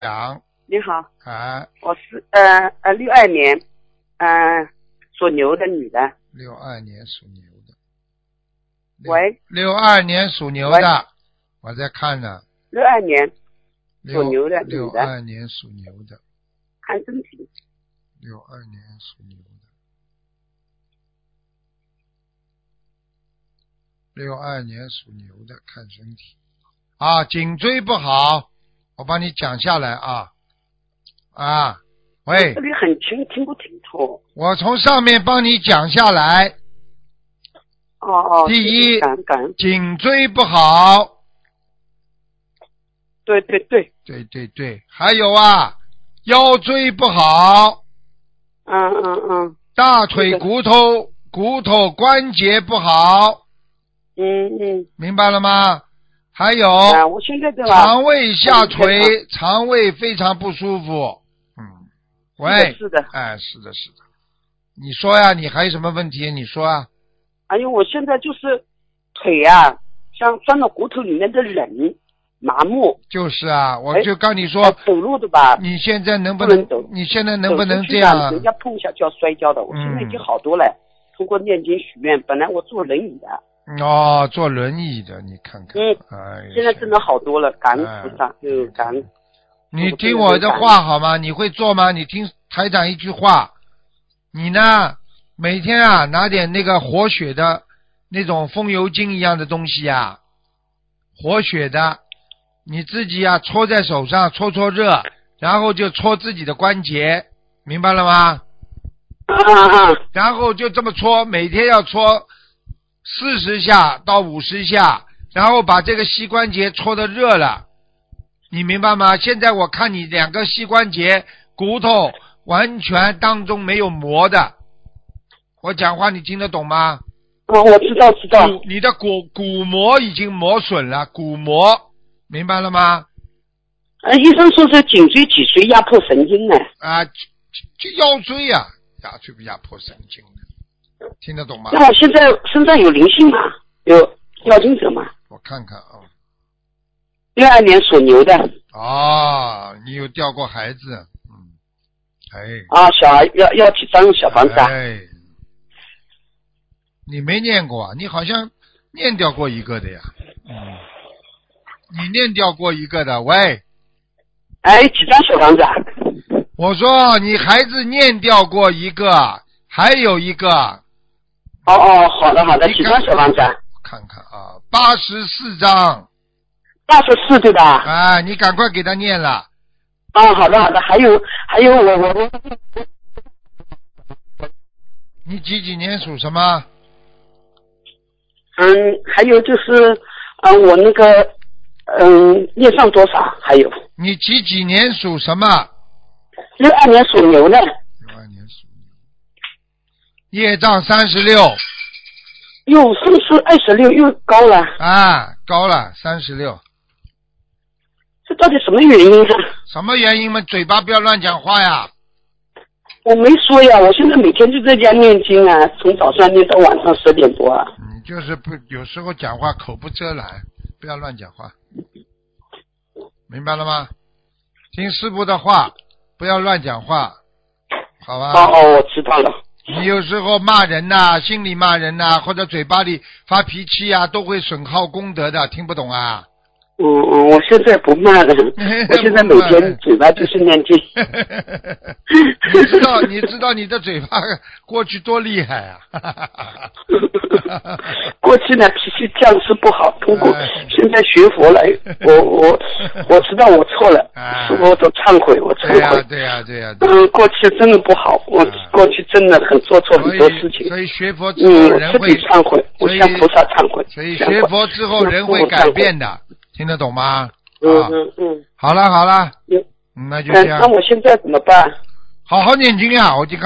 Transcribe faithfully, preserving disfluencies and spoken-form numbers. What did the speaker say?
讲。 你好， 啊， 我是呃呃六二年，嗯、呃、属牛的女的。 六二年属牛的。 喂。 六二年属牛的，我在看呢。 六二年属牛的女的。 六二年属牛的。 看身体。 六二年属牛的。六二年属牛的，看身体。啊，颈椎不好，我帮你讲下来啊。啊，喂。 这里很轻，听不清楚。 我从上面帮你讲下来。 哦哦。 第一， 感感颈椎不好。 对对对。 对对对，还有啊，腰椎不好。 嗯嗯嗯。 大腿骨头骨头关节不好。 嗯嗯。 明白了吗？还有， 啊，我现在对吧？ 肠胃下垂，肠胃非常不舒服。嗯，喂， 是的，是的， 哎，是的，是的。你说呀，你还有什么问题？你说啊。 哎呦，我现在就是腿啊，像钻到骨头里面的冷麻木。 就是啊，我就跟你说， 哎、走路的吧。 你现在能不能？ 不能走。 你现在能不能这样、啊？ 人家碰一下就要摔跤的，我现在已经好多了。嗯、通过念经许愿，本来我坐轮椅的。 哦，坐轮椅的，你看看。 嗯。 哎。 现在真的好多了，感恩菩萨，就感恩。 你听我的话好吗？你会做吗？你听台长一句话，你呢每天啊拿点那个活血的那种风油精一样的东西啊，活血的，你自己啊搓在手上搓搓热，然后就搓自己的关节，明白了吗？ 啊啊！ 然后就这么搓，每天要搓四十下到五十下，然后把这个膝关节搓得热了。你明白吗？现在我看你两个膝关节骨头完全当中没有膜的，我讲话你听得懂吗？ 哦，我知道知道。 你的骨骨膜已经磨损了，骨膜，明白了吗？ 呃，医生说是颈椎脊髓压迫神经呢。 啊，就就腰椎呀、啊，压椎不压迫神经的，听得懂吗？ 那我现在身上有灵性吗？有妖精者吗？ 我看看啊。 六二年属牛的。 哦，你有掉过孩子，嗯，哎。 啊，小孩要要几张小房子啊？ 哎，你没念过啊？你好像念掉过一个的呀，嗯，你念掉过一个的，喂。 哎，几张小房子啊？ 我说你孩子念掉过一个，还有一个。 哦哦，好的好的，几张小房子啊？ 看看啊，八十四张。 八十四对吧？ 啊，你赶快给他念了。 啊，好的好的，还有还有我我你几几年属什么？ 嗯，还有就是啊、呃，我那个嗯，业上多少？还有。 你几几年属什么？ 六二年属牛的。 六二年属牛。业障三十六。 又是不是二十六又高了？ 啊，高了三十六。 这到底什么原因啊？ 什么原因嘛？嘴巴不要乱讲话呀！ 我没说呀，我现在每天就在家念经啊，从早上念到晚上十点多啊。 你就是不有时候讲话口不遮拦，不要乱讲话，明白了吗？听师父的话，不要乱讲话，好吧？ 哦哦，我知道了。 你有时候骂人呐、啊，心里骂人呐、啊，或者嘴巴里发脾气啊，都会损耗功德的，听不懂啊？ 嗯嗯，我现在不骂了，我现在每天嘴巴就是念经。 你知道你知道你的嘴巴过去多厉害啊！ 过去呢脾气犟是不好，通过现在学佛了，我我我知道我错了，我都忏悔，我忏悔。 对呀对呀。 嗯，过去真的不好，我过去真的很做错很多事情。 所以学佛之后人会忏悔，我向菩萨忏悔。 所以学佛之后人会改变的。听得懂吗？ 嗯嗯嗯。 好了好了， 嗯， 那就这样。 那我现在怎么办？ 好好念经呀，我就。